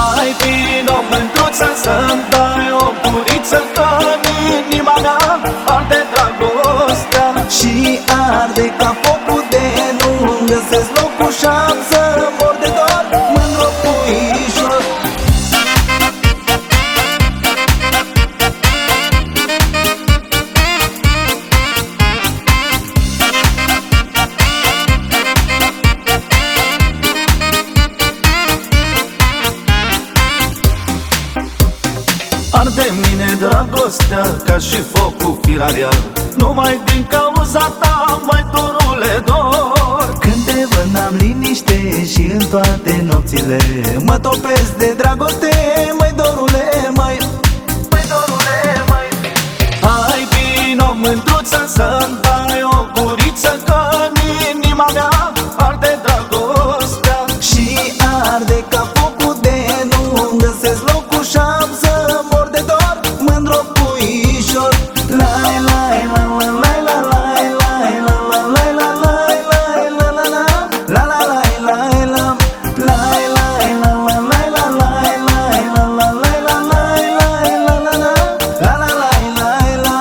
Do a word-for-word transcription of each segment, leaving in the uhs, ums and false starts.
Hai vino mândruță să-mi dai o guriță, că în inima mea arde dragostea. Și arde ca focul de nu-mi găsesc locul și-am să mor de dor, mândru puișor. Arde mine dragostea ca și focul firarial, numai din cauza ta, mai dorule, dor. Când te văd n-am liniște și în toate nopțile mă topesc de dragoste, măi dorule, măi, măi dorule, măi. Hai vino mândruță să-mi dai o guriță, că în inima mea arde dragostea. Și arde ca focul de nu-mi găsesc locul și-am să mor de dor, mândru puișor. Lai, lai, la, la, lai, la, lai, lai, la, la, lai, la, lai, lai, la, la, la, la, la, lai, lai, la, lai, lai, la, la, lai, la, lai, lai, la, la, lai, la, lai, lai, la, la, la, la, la, lai, lai, la.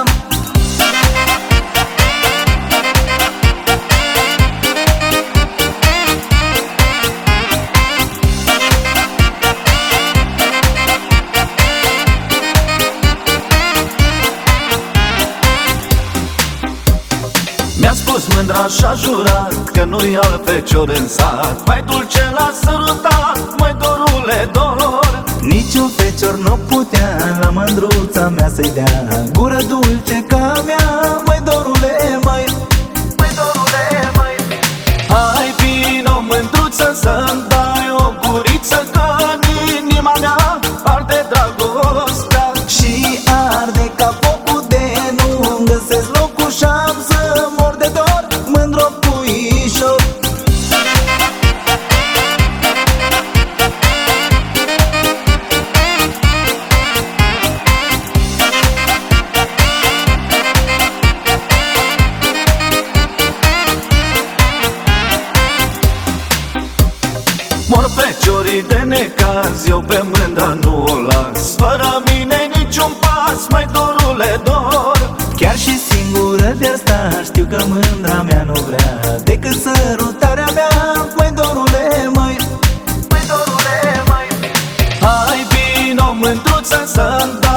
Mi-a spus mândra și-a jurat că nu-i alt fecior în sat, mai dulce l-a sărutat, mai dorule, dor. Niciun fecior nu putea la mândruța mea să-i dea gură dulce ca mea, măi dorule, măi, măi dorule, măi. Hai vino mândruță să-mi dai o guriță, că în inima mea arde dragostea. Și arde ca focul de nu-mi găsesc locul și-am să mor de dor, mândru puișor. Mor feciorii de necaz, eu pe mândra nu o las, fără mine niciun pas, mai dorule, dor. Chiar și singură de asta știu că mândra mea nu vrea decât sărutarea mea, măi dorule, măi, măi dorule, măi. Hai vino mândruță să-mi dai